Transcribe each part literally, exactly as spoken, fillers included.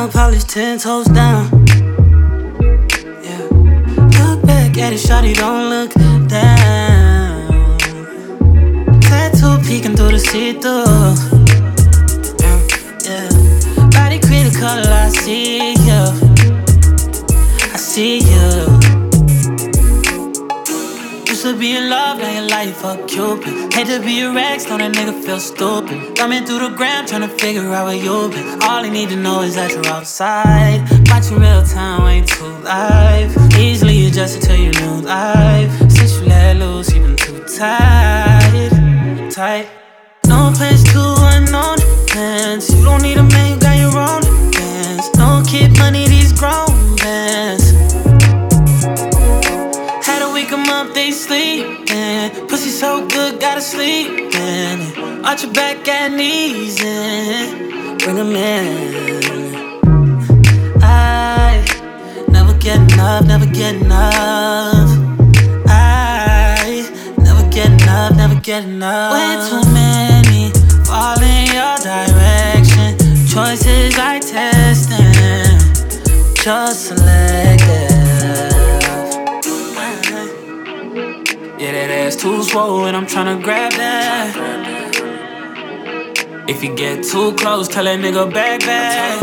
nail polish ten toes down. Yeah. Look back at it, shawty, don't look down. Tattoo peeking through the see-through. Yeah, yeah. Body create a color, I see you. I see you. Used to be in love, now your life fuck Cupid. Hate to be a Rex, know that nigga feel stupid. Thumbing through the gram, tryna figure out where you been. All I need to know is that you're outside. Watching real time, ain't too live. Easily adjusted to your new life. Since you let loose, you been too tight. Tight. No place to unknown plans. You don't need a man, you got your own plans. No kid money, these grown plans. Had a week, a month, they sleepin'. Pussy so good, gotta sleep in. Arch your back and knees in. Bring 'em in. I never get enough, never get enough. I never get enough, never get enough. Way too many fall in your direction. Choices I testin', just selective. Yeah, that ass too swollen, I'm tryna grab that. If you get too close, tell that nigga back back.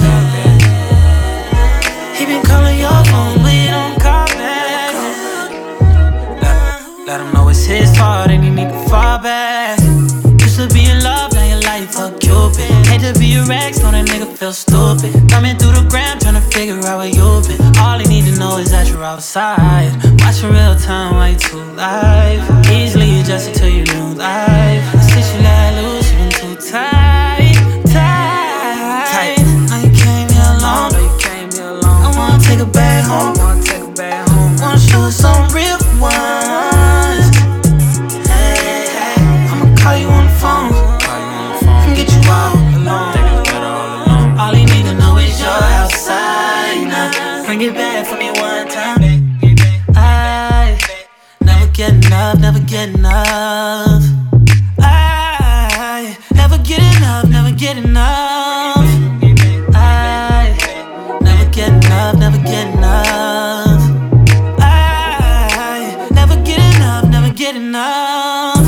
He been calling your phone, but you don't call back. Let, let him know it's his fault and you need to fall back. Used to be in love, now your life fuck Cupid. Hate to be a Rex, know that nigga feel stupid. Thumbing through the gram, tryna figure out where you been. All I need to know is that you're outside. Watching real time, way too live. Easily adjusted to your new life. Since you let loose, you been too tight, tight. Tight. Now you came here alone. Now you came here alone. I wanna take her back home. I wanna take her back home. Wanna show her some real ones. Hey, hey. I'ma call you on the phone. Call you on the phone. And get you all alone. Think it's better all alone. All you need to know is you're outside now. Bring it back for me one time. I never get enough, never get enough. I never get enough, never get enough. I never get enough, never get enough. I never get enough, never get enough.